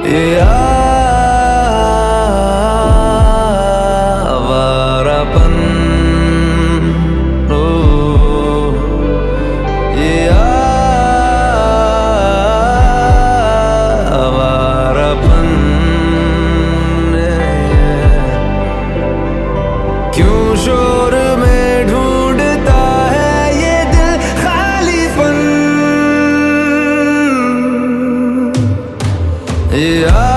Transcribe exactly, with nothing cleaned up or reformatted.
ये आवारापन, ओ ये आवारापन, क्यों शोर में ढूंढता है ये दिल खालीपन। ये